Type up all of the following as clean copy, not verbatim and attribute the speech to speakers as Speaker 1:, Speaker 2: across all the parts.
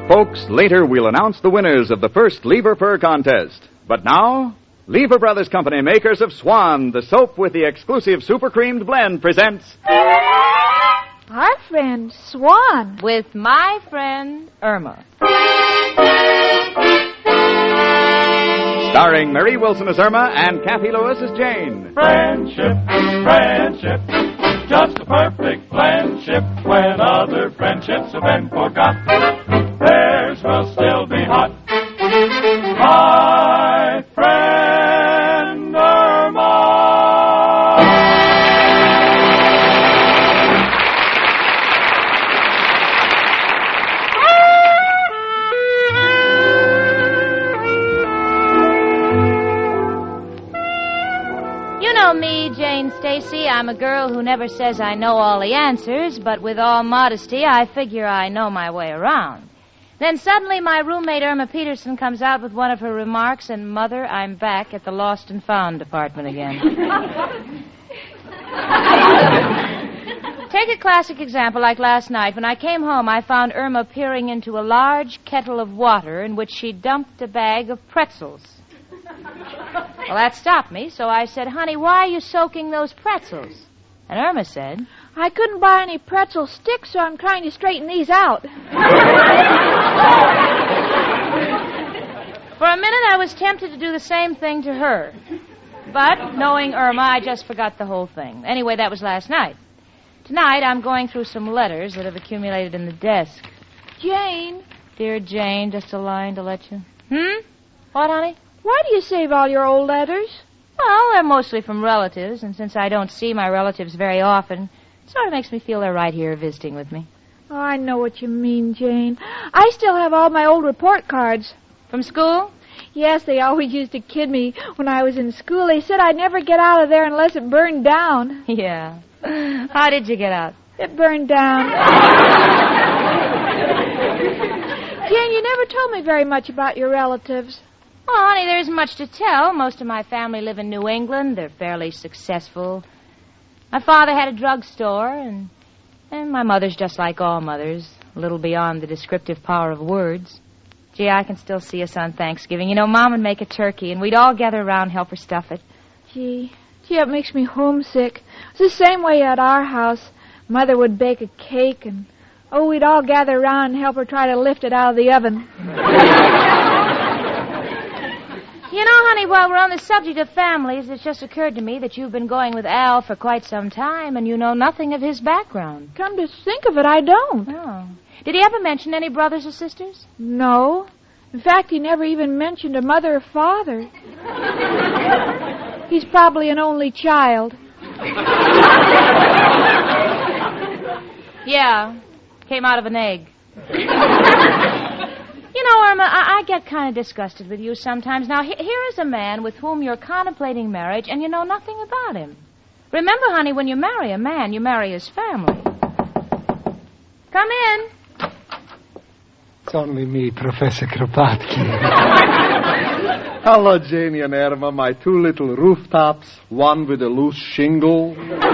Speaker 1: Folks, later we'll announce the winners of the first Lever Fur contest. But now, Lever Brothers Company, makers of Swan, the soap with the exclusive super creamed blend, presents...
Speaker 2: Our friend Swan.
Speaker 3: With my friend Irma.
Speaker 1: Starring Mary Wilson as Irma and Kathy Lewis as Jane.
Speaker 4: Friendship, friendship, just a perfect friendship. When other friendships have been forgot, theirs will still be hot. My friend Irma.
Speaker 3: You know me, Jane Stacy. I'm a girl who never says I know all the answers, but with all modesty, I figure I know my way around. Then suddenly my roommate Irma Peterson comes out with one of her remarks, and Mother, I'm back at the Lost and Found department again. Take a classic example like last night. When I came home, I found Irma peering into a large kettle of water in which she dumped a bag of pretzels. Well, that stopped me, so I said, honey, why are you soaking those pretzels? And Irma said,
Speaker 2: I couldn't buy any pretzel sticks, so I'm trying to straighten these out.
Speaker 3: For a minute, I was tempted to do the same thing to her. But, knowing Irma, I just forgot the whole thing. Anyway, that was last night. Tonight, I'm going through some letters that have accumulated in the desk.
Speaker 2: Jane.
Speaker 3: Dear Jane, just a line to let you... What, honey?
Speaker 2: Why do you save all your old letters?
Speaker 3: Well, they're mostly from relatives, and since I don't see my relatives very often, it sort of makes me feel they're right here visiting with me.
Speaker 2: Oh, I know what you mean, Jane. I still have all my old report cards.
Speaker 3: From school?
Speaker 2: Yes, they always used to kid me when I was in school. They said I'd never get out of there unless it burned down.
Speaker 3: Yeah. How did you get out?
Speaker 2: It burned down. Jane, you never told me very much about your relatives.
Speaker 3: Well, honey, there isn't much to tell. Most of my family live in New England. They're fairly successful. My father had a drugstore, and my mother's just like all mothers, a little beyond the descriptive power of words. Gee, I can still see us on Thanksgiving. You know, Mom would make a turkey, and we'd all gather around and help her stuff it.
Speaker 2: Gee, it makes me homesick. It's the same way at our house. Mother would bake a cake, and, we'd all gather around and help her try to lift it out of the oven.
Speaker 3: You know, honey, while we're on the subject of families, it's just occurred to me that you've been going with Al for quite some time, and you know nothing of his background.
Speaker 2: Come to think of it, I don't.
Speaker 3: Oh. Did he ever mention any brothers or sisters?
Speaker 2: No. In fact, he never even mentioned a mother or father. He's probably an only child.
Speaker 3: Yeah. Came out of an egg. You know, Irma, I get kind of disgusted with you sometimes. Now, here is a man with whom you're contemplating marriage, and you know nothing about him. Remember, honey, when you marry a man, you marry his family. Come in.
Speaker 5: It's only me, Professor Kropotkin.
Speaker 6: Hello, Janie and Irma, my two little rooftops, one with a loose shingle.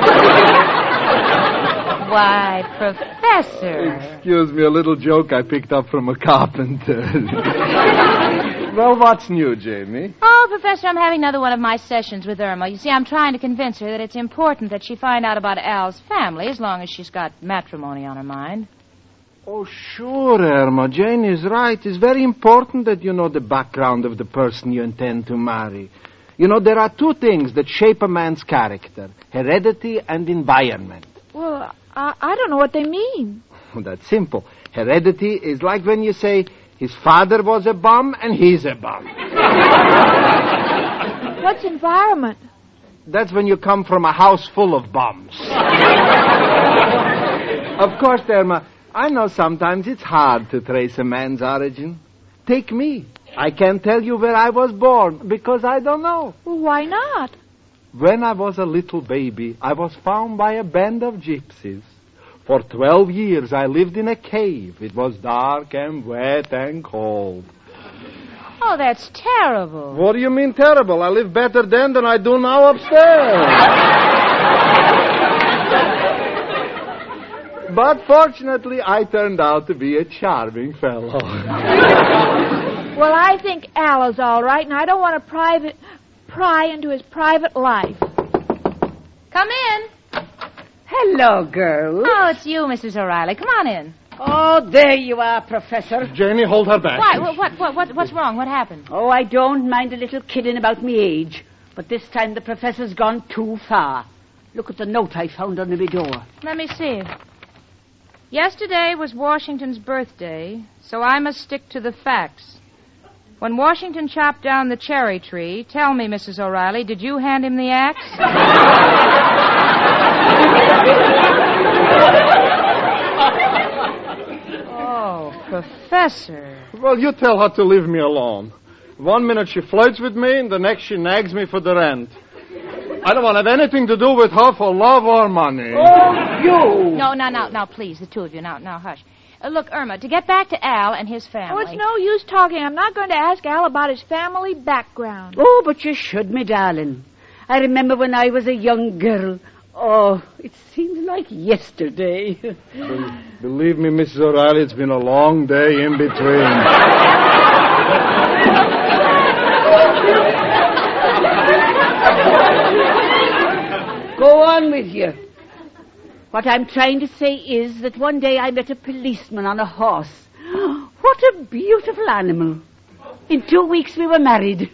Speaker 3: Why, Professor.
Speaker 6: Excuse me, a little joke I picked up from a carpenter. Well, what's new, Jamie?
Speaker 3: Oh, Professor, I'm having another one of my sessions with Irma. You see, I'm trying to convince her that it's important that she find out about Al's family, as long as she's got matrimony on her mind.
Speaker 5: Oh, sure, Irma. Jane is right. It's very important that you know the background of the person you intend to marry. You know, there are two things that shape a man's character, heredity and environment.
Speaker 2: Well, I don't know what they mean.
Speaker 5: Well, that's simple. Heredity is like when you say, his father was a bum and he's a bum.
Speaker 2: What's environment?
Speaker 5: That's when you come from a house full of bums. Of course, Irma, I know sometimes it's hard to trace a man's origin. Take me. I can't tell you where I was born because I don't know.
Speaker 2: Well, why not?
Speaker 5: When I was a little baby, I was found by a band of gypsies. For 12 years, I lived in a cave. It was dark and wet and cold.
Speaker 3: Oh, that's terrible.
Speaker 6: What do you mean terrible? I live better then than I do now upstairs. But fortunately, I turned out to be a charming fellow.
Speaker 2: Well, I think Al is all right, and I don't want to pry into his private life.
Speaker 3: Come in.
Speaker 7: Hello, girl.
Speaker 3: Oh, it's you, Mrs. O'Reilly. Come on in.
Speaker 7: Oh, there you are, Professor.
Speaker 6: Janie, hold her back.
Speaker 3: Why? What's wrong? What happened?
Speaker 7: Oh, I don't mind a little kidding about me age, but this time the Professor's gone too far. Look at the note I found under my door.
Speaker 3: Let me see. Yesterday was Washington's birthday, so I must stick to the facts. When Washington chopped down the cherry tree, tell me, Mrs. O'Reilly, did you hand him the axe? Oh, Professor.
Speaker 6: Well, you tell her to leave me alone. 1 minute she flirts with me, and the next she nags me for the rent. I don't want to have anything to do with her for love or money.
Speaker 7: Oh, you!
Speaker 3: No, now, please, the two of you. Now, hush. Look, Irma, to get back to Al and his family...
Speaker 2: Oh, it's no use talking. I'm not going to ask Al about his family background.
Speaker 7: Oh, but you should, me darling. I remember when I was a young girl. Oh, it seems like yesterday.
Speaker 6: Believe me, Mrs. O'Reilly, it's been a long day in between.
Speaker 7: Go on with you. What I'm trying to say is that one day I met a policeman on a horse. What a beautiful animal. In 2 weeks we were married.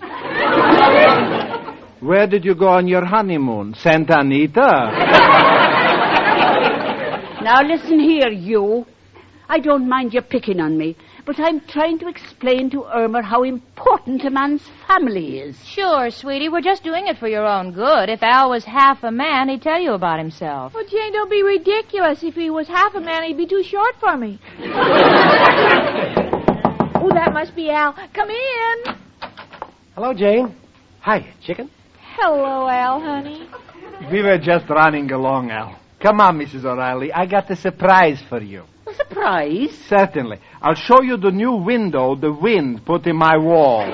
Speaker 5: Where did you go on your honeymoon? Santa Anita?
Speaker 7: Now listen here, you. I don't mind you picking on me, but I'm trying to explain to Irma how important a man's family is.
Speaker 3: Sure, sweetie, we're just doing it for your own good. If Al was half a man, he'd tell you about himself.
Speaker 2: Oh, Jane, don't be ridiculous. If he was half a man, he'd be too short for me. Oh, that must be Al. Come in.
Speaker 8: Hello, Jane. Hi, chicken.
Speaker 2: Hello, Al, honey.
Speaker 5: We were just running along, Al. Come on, Mrs. O'Reilly. I got a surprise for you.
Speaker 7: A surprise?
Speaker 5: Certainly. I'll show you the new window the wind put in my wall.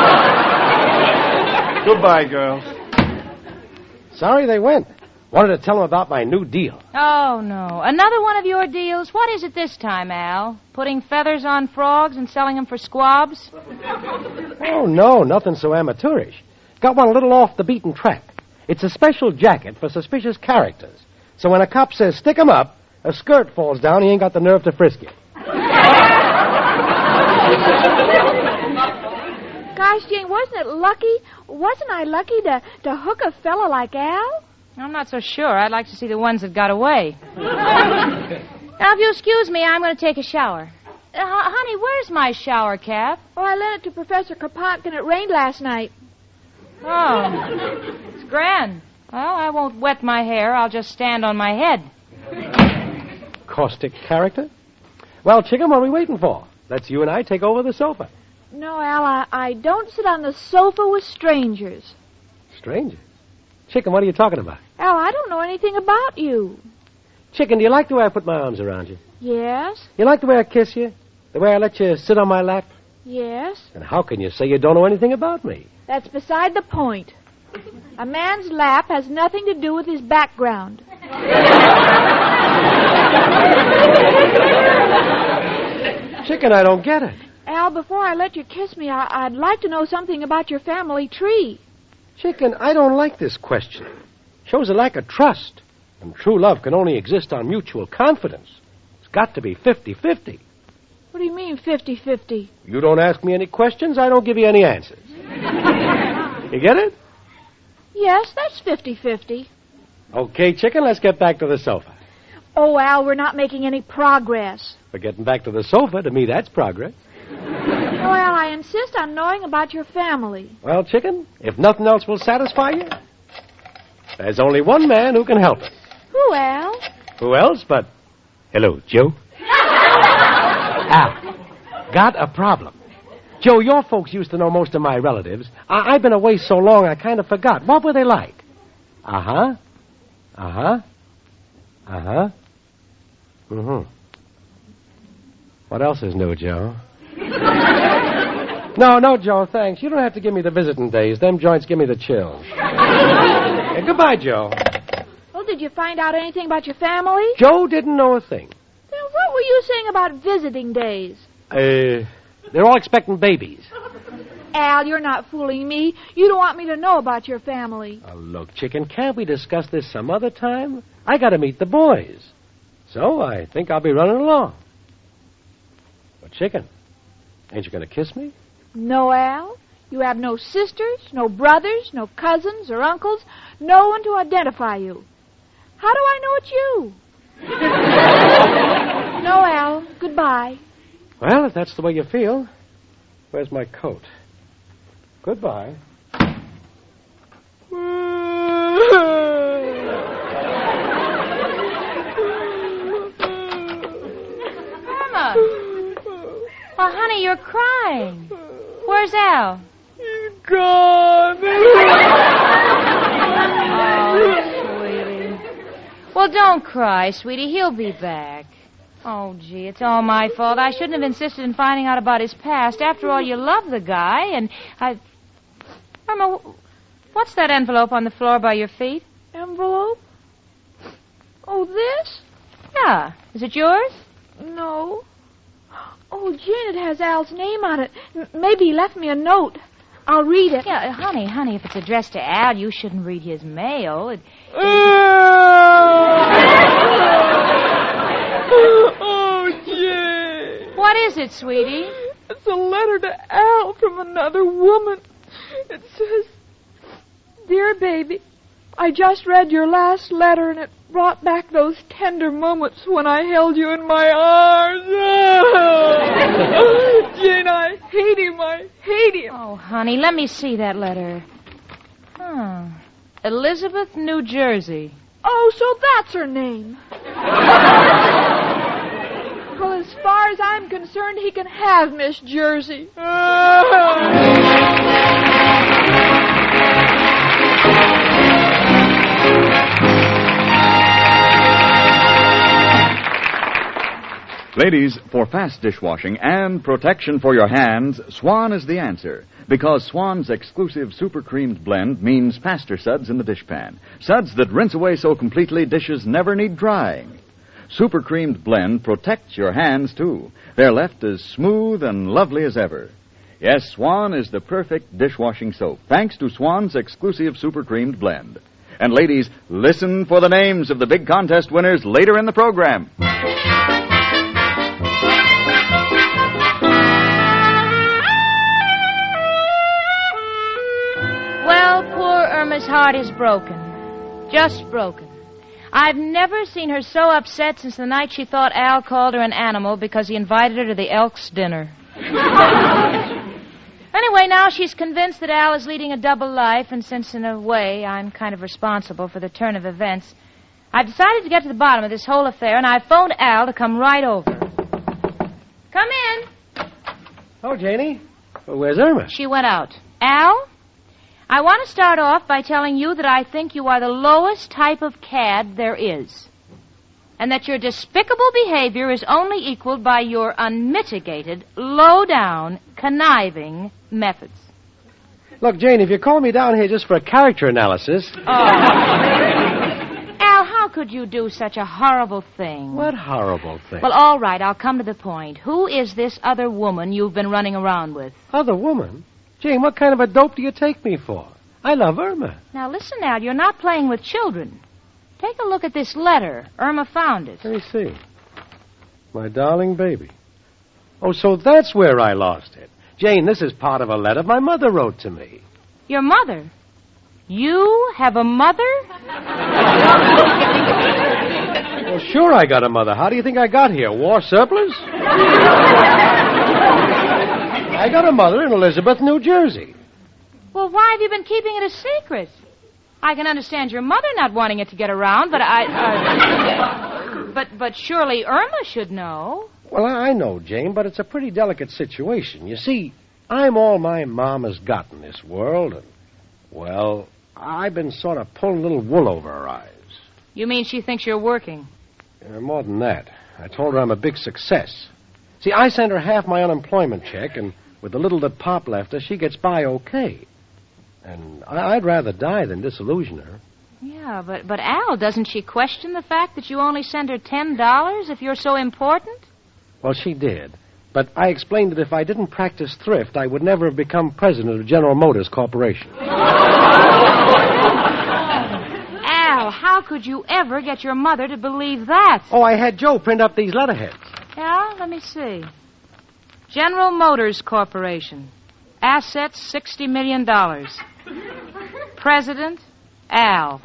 Speaker 6: Goodbye, girls.
Speaker 8: Sorry they went. Wanted to tell them about my new deal.
Speaker 3: Oh, no. Another one of your deals? What is it this time, Al? Putting feathers on frogs and selling them for squabs?
Speaker 8: Oh, no, nothing so amateurish. Got one a little off the beaten track. It's a special jacket for suspicious characters. So when a cop says, stick 'em up, a skirt falls down, he ain't got the nerve to frisk you.
Speaker 2: Gosh, Jane, wasn't it lucky? Wasn't I lucky to hook a fella like Al?
Speaker 3: I'm not so sure. I'd like to see the ones that got away. Now, if you'll excuse me, I'm going to take a shower. Honey, where's my shower cap?
Speaker 2: Oh, I lent it to Professor Kropotkin. It rained last night.
Speaker 3: Oh, it's grand. Well, I won't wet my hair. I'll just stand on my head.
Speaker 8: Caustic character? Well, chicken, what are we waiting for? Let's you and I take over the sofa.
Speaker 2: No, Al, I don't sit on the sofa with strangers.
Speaker 8: Strangers? Chicken, what are you talking about?
Speaker 2: Al, I don't know anything about you.
Speaker 8: Chicken, do you like the way I put my arms around you?
Speaker 2: Yes,
Speaker 8: You like the way I kiss you? The way I let you sit on my lap?
Speaker 2: yes.
Speaker 8: And how can you say you don't know anything about me?
Speaker 2: That's beside the point. A man's lap has nothing to do with his background.
Speaker 8: Chicken, I don't get it.
Speaker 2: Al, before I let you kiss me, I'd like to know something about your family tree.
Speaker 8: Chicken, I don't like this question. Shows a lack of trust. And true love can only exist on mutual confidence. It's got to be 50-50.
Speaker 2: What do you mean, 50-50?
Speaker 8: You don't ask me any questions, I don't give you any answers. You get it?
Speaker 2: Yes, that's 50-50.
Speaker 8: Okay, chicken, let's get back to the sofa.
Speaker 2: Oh, Al, we're not making any progress.
Speaker 8: But getting back to the sofa, to me, that's progress.
Speaker 2: Oh, Al, I insist on knowing about your family.
Speaker 8: Well, chicken, if nothing else will satisfy you, there's only one man who can help us.
Speaker 2: Who, Al?
Speaker 8: Who else but... Hello, Joe. Al, got a problem. Joe, your folks used to know most of my relatives. I've been away so long I kind of forgot. What were they like? Uh-huh. Uh-huh. Uh-huh. Mm-hmm. What else is new, Joe? No, Joe, thanks. You don't have to give me the visiting days. Them joints give me the chills. Hey, goodbye, Joe.
Speaker 2: Oh, did did you find out anything about your family?
Speaker 8: Joe didn't know a thing.
Speaker 2: Then what were you saying about visiting days?
Speaker 8: They're all expecting babies.
Speaker 2: Al, you're not fooling me. You don't want me to know about your family.
Speaker 8: Oh, look, Chicken, can't we discuss this some other time? I got to meet the boys. So I think I'll be running along. But, Chicken, ain't you going to kiss me?
Speaker 2: No, Al. You have no sisters, no brothers, no cousins or uncles, no one to identify you. How do I know it's you? No, Al. Goodbye.
Speaker 8: Well, if that's the way you feel, where's my coat? Goodbye.
Speaker 3: Irma! Well, honey, you're crying. Where's Al?
Speaker 2: He's gone.
Speaker 3: Oh, sweetie. Well, don't cry, sweetie. He'll be back. Oh, gee, it's all my fault. I shouldn't have insisted in finding out about his past. After all, you love the guy, and I... Irma, what's that envelope on the floor by your feet?
Speaker 2: Envelope? Oh, this?
Speaker 3: Yeah. Is it yours?
Speaker 2: No. Oh, Jane, it has Al's name on it. Maybe he left me a note. I'll read it.
Speaker 3: Yeah, honey, if it's addressed to Al, you shouldn't read his mail.
Speaker 2: Oh, Jane.
Speaker 3: What is it, sweetie?
Speaker 2: It's a letter to Al from another woman. It says, "Dear baby, I just read your last letter and it brought back those tender moments when I held you in my arms." Jane, I hate him. I hate him.
Speaker 3: Oh, honey, let me see that letter. Elizabeth, New Jersey.
Speaker 2: Oh, so that's her name. Well, as far as I'm concerned, he can have Miss Jersey.
Speaker 1: Ladies, for fast dishwashing and protection for your hands, Swan is the answer. Because Swan's exclusive super creamed blend means faster suds in the dishpan. Suds that rinse away so completely dishes never need drying. Super creamed blend protects your hands, too. They're left as smooth and lovely as ever. Yes, Swan is the perfect dishwashing soap, thanks to Swan's exclusive super creamed blend. And ladies, listen for the names of the big contest winners later in the program.
Speaker 3: Well, poor Irma's heart is broken. Just broken. I've never seen her so upset since the night she thought Al called her an animal because he invited her to the Elks' dinner. Anyway, now she's convinced that Al is leading a double life, and since, in a way, I'm kind of responsible for the turn of events, I've decided to get to the bottom of this whole affair, and I've phoned Al to come right over. Come in.
Speaker 8: Oh, Janie. Well, where's Irma?
Speaker 3: She went out. Al, I want to start off by telling you that I think you are the lowest type of cad there is, and that your despicable behavior is only equaled by your unmitigated, low-down, conniving methods.
Speaker 8: Look, Jane, if you call me down here just for a character analysis...
Speaker 3: Al, how could you do such a horrible thing?
Speaker 8: What horrible thing?
Speaker 3: Well, all right, I'll come to the point. Who is this other woman you've been running around with?
Speaker 8: Other woman? Jane, what kind of a dope do you take me for? I love Irma.
Speaker 3: Now, listen, Al, you're not playing with children. Take a look at this letter. Irma found it.
Speaker 8: Let me see. My darling baby. Oh, so that's where I lost it. Jane, this is part of a letter my mother wrote to me.
Speaker 3: Your mother? You have a mother?
Speaker 8: Well, sure I got a mother. How do you think I got here? War surplus? I got a mother in Elizabeth, New Jersey.
Speaker 3: Well, why have you been keeping it a secret? I can understand your mother not wanting it to get around, but but surely Irma should know.
Speaker 8: Well, I know, Jane, but it's a pretty delicate situation. You see, I'm all my mom has got in this world, and, well, I've been sort of pulling a little wool over her eyes.
Speaker 3: You mean she thinks you're working?
Speaker 8: More than that. I told her I'm a big success. See, I sent her half my unemployment check, and with the little that Pop left her, she gets by okay. And I'd rather die than disillusion her.
Speaker 3: Yeah, but Al, doesn't she question the fact that you only send her $10 if you're so important?
Speaker 8: Well, she did. But I explained that if I didn't practice thrift, I would never have become president of General Motors Corporation.
Speaker 3: Al, how could you ever get your mother to believe that?
Speaker 8: Oh, I had Joe print up these letterheads.
Speaker 3: Yeah, let me see. General Motors Corporation. Assets, $60 million. President, Al.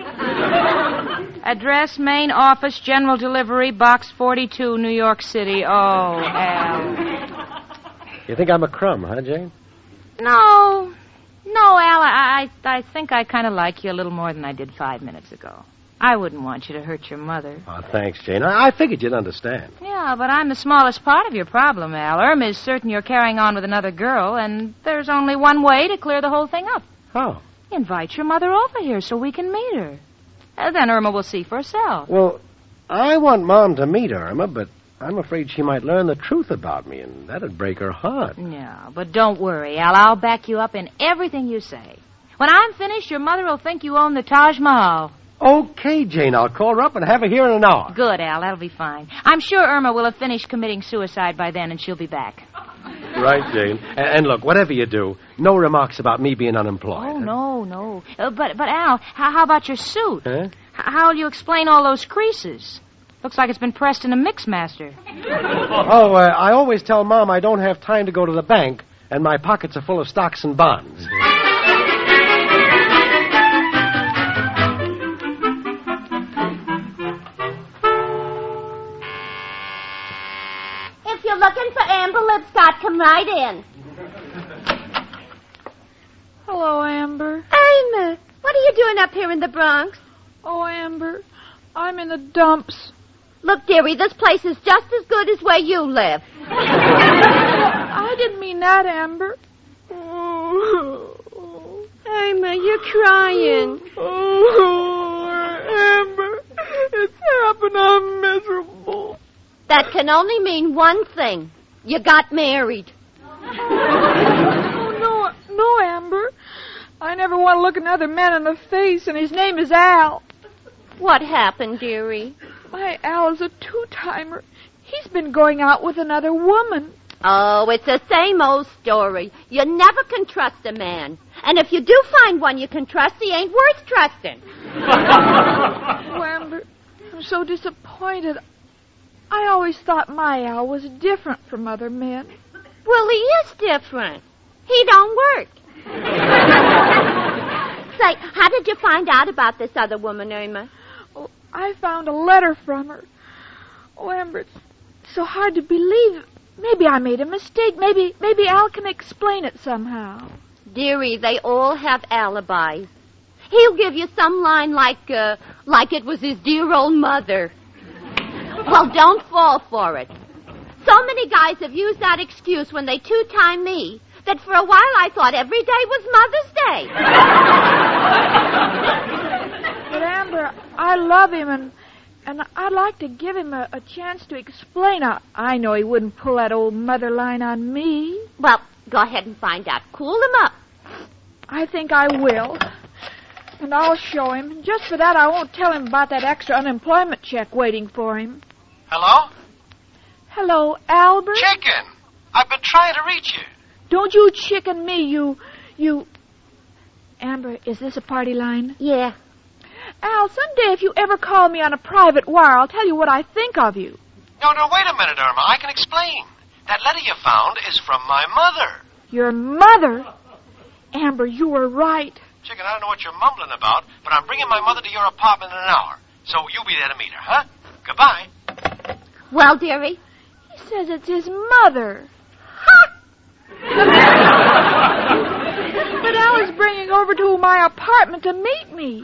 Speaker 3: Address, main office, general delivery, box 42, New York City. Oh, Al.
Speaker 8: You think I'm a crumb, huh, Jane?
Speaker 3: No, Al, I think I kind of like you a little more than I did 5 minutes ago. I wouldn't want you to hurt your mother.
Speaker 8: Oh, thanks, Jane. I figured you'd understand.
Speaker 3: Yeah, but I'm the smallest part of your problem, Al. Irma is certain you're carrying on with another girl, and there's only one way to clear the whole thing up.
Speaker 8: How?
Speaker 3: Invite your mother over here so we can meet her. Then Irma will see for herself.
Speaker 8: Well, I want Mom to meet Irma, but I'm afraid she might learn the truth about me, and that'd break her heart.
Speaker 3: Yeah, but don't worry, Al. I'll back you up in everything you say. When I'm finished, your mother will think you own the Taj Mahal.
Speaker 8: Okay, Jane, I'll call her up and have her here in an hour.
Speaker 3: Good, Al. That'll be fine. I'm sure Irma will have finished committing suicide by then, and she'll be back.
Speaker 8: Right, Jane. And look, whatever you do, no remarks about me being unemployed.
Speaker 3: Oh, no. But Al, how about your suit?
Speaker 8: Huh?
Speaker 3: How will you explain all those creases? Looks like it's been pressed in a Mixmaster.
Speaker 8: Oh, I always tell Mom I don't have time to go to the bank, and my pockets are full of stocks and bonds.
Speaker 9: If you're looking for Amber Lipscott, come right in.
Speaker 2: Hello, Amber.
Speaker 9: Amber, what are you doing up here in the Bronx?
Speaker 2: Oh, Amber, I'm in the dumps.
Speaker 9: Look, dearie, this place is just as good as where you live.
Speaker 2: I didn't mean that, Amber.
Speaker 9: Amber, you're crying.
Speaker 2: Oh, Amber, it's happened. I'm miserable.
Speaker 9: That can only mean one thing. You got married.
Speaker 2: Oh, no, Amber. I never want to look another man in the face, and his name is Al.
Speaker 9: What happened, dearie?
Speaker 2: My Al is a two-timer. He's been going out with another woman.
Speaker 9: Oh, it's the same old story. You never can trust a man. And if you do find one you can trust, he ain't worth trusting.
Speaker 2: Oh, Amber, I'm so disappointed. I always thought my Al was different from other men.
Speaker 9: Well, he is different. He don't work. Say, how did you find out about this other woman, Irma?
Speaker 2: Oh, I found a letter from her. Oh, Amber, it's so hard to believe. Maybe I made a mistake. Maybe Al can explain it somehow.
Speaker 9: Dearie, they all have alibis. He'll give you some line like it was his dear old mother. Well, don't fall for it. So many guys have used that excuse when they two-time me that for a while I thought every day was Mother's Day.
Speaker 2: But, Amber, I love him, and I'd like to give him a chance to explain. I know he wouldn't pull that old mother line on me.
Speaker 9: Well, go ahead and find out. Cool him up.
Speaker 2: I think I will. And I'll show him. Just for that, I won't tell him about that extra unemployment check waiting for him.
Speaker 10: Hello?
Speaker 2: Hello, Albert?
Speaker 10: Chicken! I've been trying to reach you.
Speaker 2: Don't you chicken me, you... Amber, is this a party line?
Speaker 9: Yeah.
Speaker 2: Al, someday if you ever call me on a private wire, I'll tell you what I think of you.
Speaker 10: No, wait a minute, Irma. I can explain. That letter you found is from my mother.
Speaker 2: Your mother? Amber, you were right.
Speaker 10: Chicken, I don't know what you're mumbling about, but I'm bringing my mother to your apartment in an hour. So you'll be there to meet her, huh? Goodbye.
Speaker 9: Well, dearie?
Speaker 2: He says it's his mother. But Al is bringing over to my apartment to meet me.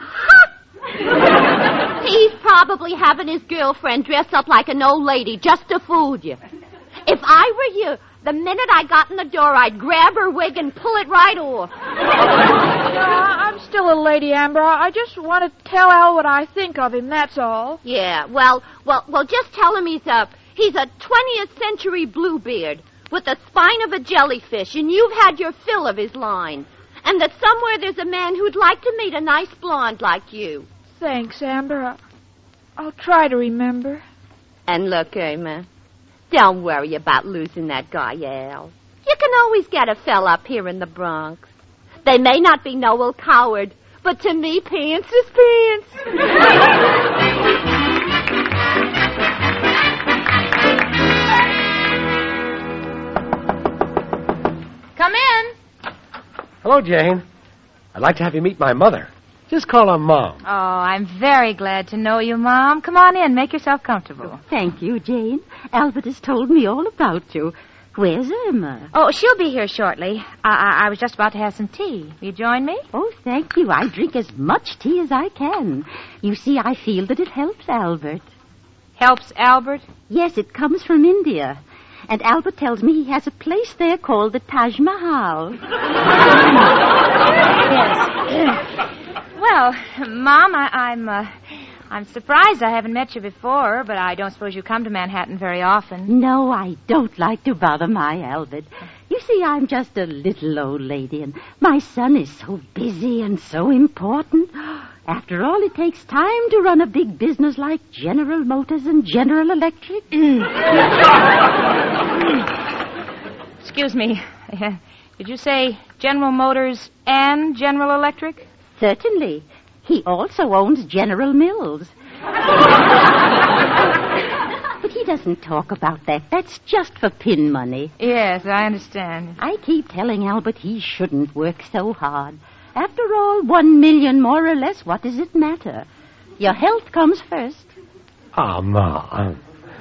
Speaker 9: He's probably having his girlfriend dress up like an old lady just to fool you. If I were you, the minute I got in the door, I'd grab her wig and pull it right off.
Speaker 2: I'm still a lady, Amber. I just want to tell Al what I think of him, that's all.
Speaker 9: Yeah, well, just tell him he's a 20th century Bluebeard with the spine of a jellyfish, and you've had your fill of his line. and that somewhere there's a man who'd like to meet a nice blonde like you.
Speaker 2: Thanks, Amber. I'll try to remember.
Speaker 9: And look, Irma, don't worry about losing that guy, Al. You can always get a fella up here in the Bronx. They may not be no old coward, but to me, pants is pants.
Speaker 3: Come in.
Speaker 8: Hello, Jane. I'd like to have you meet my mother. Just call her Mom.
Speaker 3: Oh, I'm very glad to know you, Mom. Come on in. Make yourself comfortable.
Speaker 7: Thank you, Jane. Albert has told me all about you. Where's Irma?
Speaker 3: Oh, she'll be here shortly. I was just about to have some tea. Will you join me?
Speaker 7: Oh, thank you. I drink as much tea as I can. You see, I feel that it helps Albert.
Speaker 3: Helps Albert?
Speaker 7: Yes, it comes from India. And Albert tells me he has a place there called the Taj Mahal.
Speaker 3: Yes. Well, Mom, I'm surprised I haven't met you before, but I don't suppose you come to Manhattan very often.
Speaker 7: No, I don't like to bother my Albert. You see, I'm just a little old lady, and my son is so busy and so important. After all, it takes time to run a big business like General Motors and General Electric.
Speaker 3: Excuse me. Did you say General Motors and General Electric?
Speaker 7: Certainly. He also owns General Mills. But he doesn't talk about that. That's just for pin money.
Speaker 3: Yes, I understand.
Speaker 7: I keep telling Albert he shouldn't work so hard. After all, 1 million more or less, what does it matter? Your health comes first.
Speaker 8: Oh, Mom.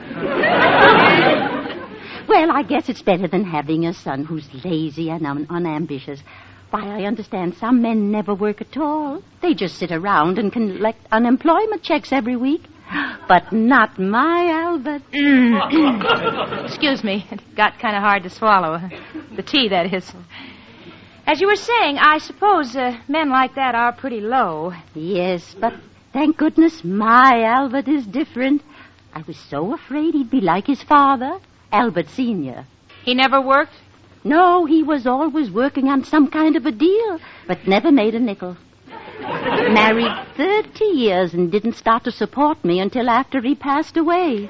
Speaker 7: Well, I guess it's better than having a son who's lazy and unambitious. Why, I understand some men never work at all. They just sit around and collect unemployment checks every week. But not my Albert.
Speaker 3: Excuse me. It got kind of hard to swallow. The tea, that is. As you were saying, I suppose men like that are pretty low.
Speaker 7: Yes, but thank goodness my Albert is different. I was so afraid he'd be like his father, Albert Sr.
Speaker 3: He never worked?
Speaker 7: No, he was always working on some kind of a deal, but never made a nickel. Married 30 years and didn't start to support me until after he passed away.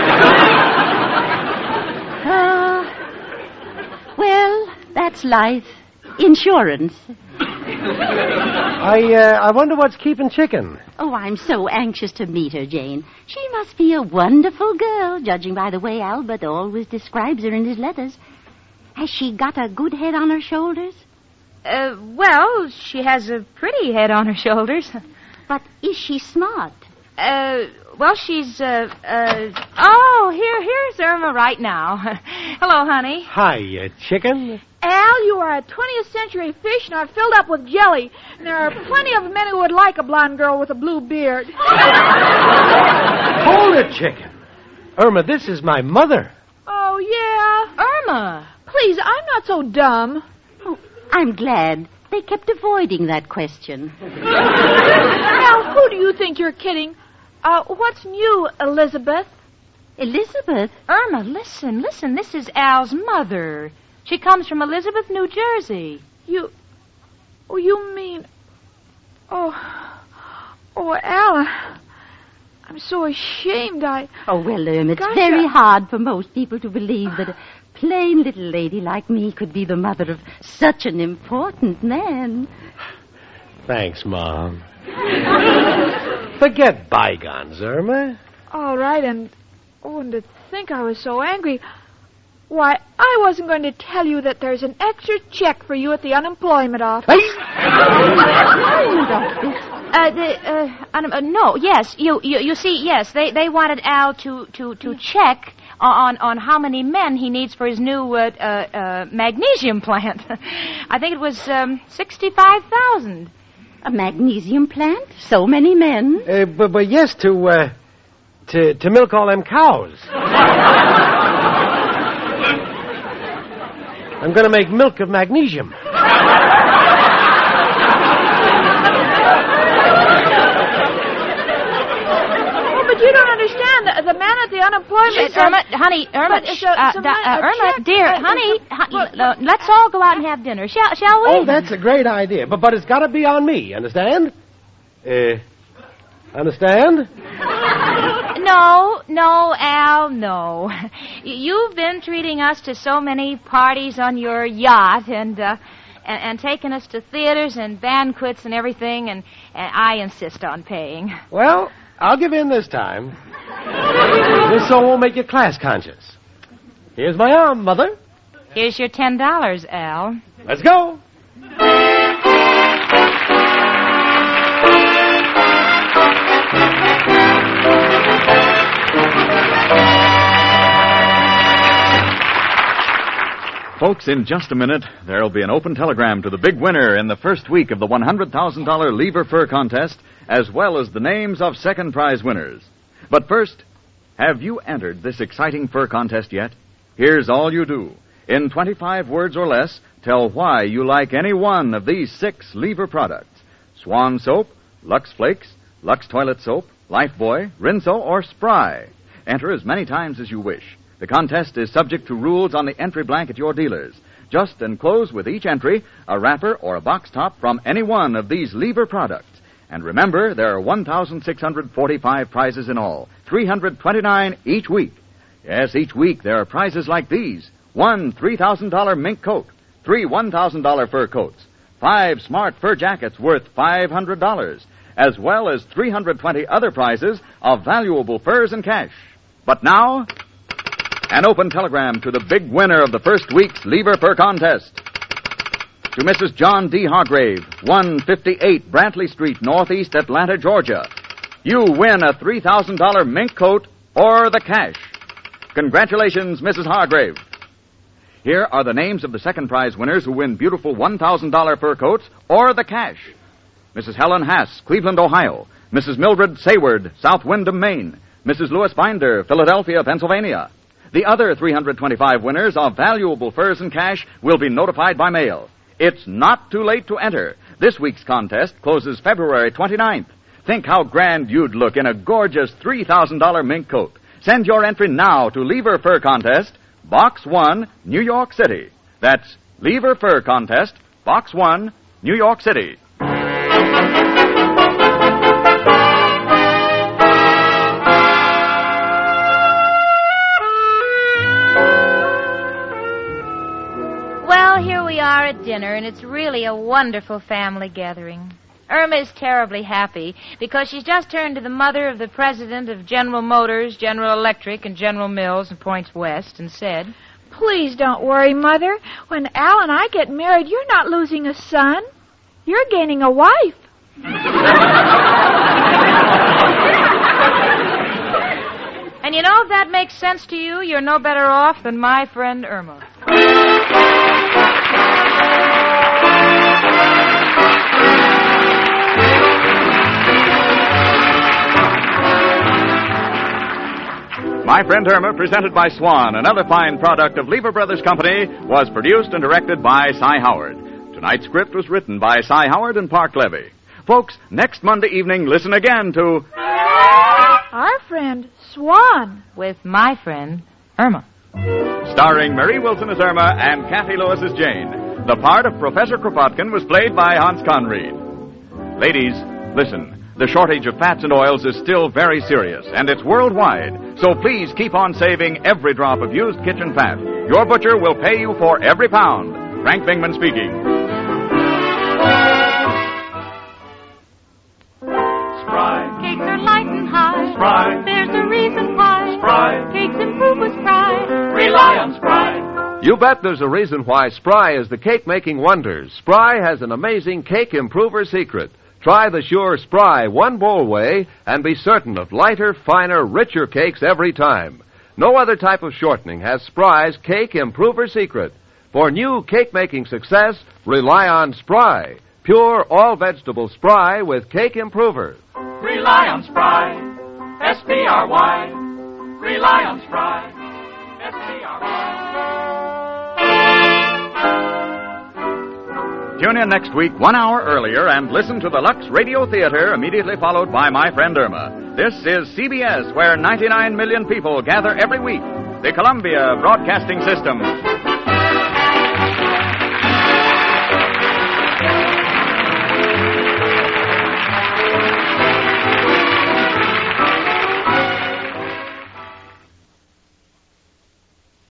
Speaker 7: Well, that's life. Insurance.
Speaker 8: I wonder what's keeping Chicken.
Speaker 7: Oh, I'm so anxious to meet her, Jane. She must be a wonderful girl, judging by the way Albert always describes her in his letters. Has she got a good head on her shoulders?
Speaker 3: Well, she has a pretty head on her shoulders.
Speaker 7: But is she smart?
Speaker 3: Well, she's, here's Irma right now. Hello, honey.
Speaker 8: Hi, Chicken.
Speaker 2: Al, you are a 20th century fish and are filled up with jelly. And there are plenty of men who would like a blonde girl with a blue beard.
Speaker 8: Hold it, Chicken. Irma, this is my mother.
Speaker 2: Oh, yeah?
Speaker 3: Irma.
Speaker 2: Please, I'm not so dumb.
Speaker 7: Oh, I'm glad. They kept avoiding that question.
Speaker 2: Al, who do you think you're kidding? What's new, Elizabeth?
Speaker 7: Elizabeth?
Speaker 3: Irma, listen. This is Al's mother. She comes from Elizabeth, New Jersey.
Speaker 2: You mean... Oh, Al, I'm so ashamed.
Speaker 7: Oh, well, it's very hard for most people to believe that a plain little lady like me could be the mother of such an important man.
Speaker 8: Thanks, Mom. Forget bygones, Irma.
Speaker 2: All right, and to think I was so angry. Why, I wasn't going to tell you that there's an extra check for you at the unemployment office.
Speaker 3: No, yes, you see, yes, they wanted Al to check on how many men he needs for his new magnesium plant. I think it was 65,000.
Speaker 7: A magnesium plant? So many men?
Speaker 8: But yes, to milk all them cows. I'm going to make milk of magnesium.
Speaker 2: Oh, but you don't understand. The man at the unemployment.
Speaker 3: Irma, honey, Irma, Irma, dear, honey, let's all go out and have dinner, shall we?
Speaker 8: Oh, that's a great idea, but it's got to be on me, understand? Understand?
Speaker 3: No, Al, no. You've been treating us to so many parties on your yacht and taking us to theaters and banquets and everything, and I insist on paying.
Speaker 8: Well, I'll give in this time. This so won't make you class conscious. Here's my arm, Mother.
Speaker 3: Here's your $10, Al.
Speaker 8: Let's go.
Speaker 1: Folks, in just a minute, there'll be an open telegram to the big winner in the first week of the $100,000 Lever Fur Contest, as well as the names of second prize winners. But first, have you entered this exciting fur contest yet? Here's all you do. In 25 words or less, tell why you like any one of these 6 Lever products: Swan Soap, Lux Flakes, Lux Toilet Soap, Lifebuoy, Rinso, or Spry. Enter as many times as you wish. The contest is subject to rules on the entry blank at your dealers. Just enclose with each entry a wrapper or a box top from any one of these Lever products. And remember, there are 1,645 prizes in all, 329 each week. Yes, each week there are prizes like these: 1 $3,000 mink coat, 3 $1,000 fur coats, 5 smart fur jackets worth $500, as well as 320 other prizes of valuable furs and cash. But now, an open telegram to the big winner of the first week's Lever Fur Contest. To Mrs. John D. Hargrave, 158 Brantley Street, Northeast Atlanta, Georgia. You win a $3,000 mink coat or the cash. Congratulations, Mrs. Hargrave. Here are the names of the second prize winners who win beautiful $1,000 fur coats or the cash: Mrs. Helen Hass, Cleveland, Ohio; Mrs. Mildred Sayward, South Windham, Maine; Mrs. Louis Binder, Philadelphia, Pennsylvania. The other 325 winners of valuable furs and cash will be notified by mail. It's not too late to enter. This week's contest closes February 29th. Think how grand you'd look in a gorgeous $3,000 mink coat. Send your entry now to Lever Fur Contest, Box 1, New York City. That's Lever Fur Contest, Box 1, New York City.
Speaker 3: Well, here we are at dinner, and it's really a wonderful family gathering. Irma is terribly happy because she's just turned to the mother of the president of General Motors, General Electric, and General Mills and Points West and said,
Speaker 2: Please don't worry, Mother. When Al and I get married, you're not losing a son. You're gaining a wife.
Speaker 3: And you know, if that makes sense to you, you're no better off than my friend Irma.
Speaker 1: My Friend Irma, presented by Swan, another fine product of Lever Brothers Company, was produced and directed by Cy Howard. Tonight's script was written by Cy Howard and Park Levy. Folks, next Monday evening, listen again to
Speaker 2: Our Friend Swan
Speaker 3: with my friend Irma.
Speaker 1: Starring Marie Wilson as Irma and Kathy Lewis as Jane. The part of Professor Kropotkin was played by Hans Conried. Ladies, listen. The shortage of fats and oils is still very serious, and it's worldwide. So please keep on saving every drop of used kitchen fat. Your butcher will pay you for every pound. Frank Bingman speaking.
Speaker 4: Spry.
Speaker 11: Cakes are light and high.
Speaker 4: Spry.
Speaker 11: There's a reason why.
Speaker 4: Spry.
Speaker 11: Cakes improve with Spry.
Speaker 4: Rely on Spry.
Speaker 12: You bet there's a reason why Spry is the cake-making wonder. Spry has an amazing cake improver secret. Try the sure Spry one-bowl way and be certain of lighter, finer, richer cakes every time. No other type of shortening has Spry's cake improver secret. For new cake-making success, rely on Spry. Pure, all-vegetable Spry with cake improver.
Speaker 4: Rely on Spry. S-P-R-Y. Rely on Spry. S-P-R-Y.
Speaker 1: Tune in next week 1 hour earlier and listen to the Lux Radio Theater, immediately followed by My Friend Irma. This is CBS, where 99 million people gather every week. The Columbia Broadcasting System.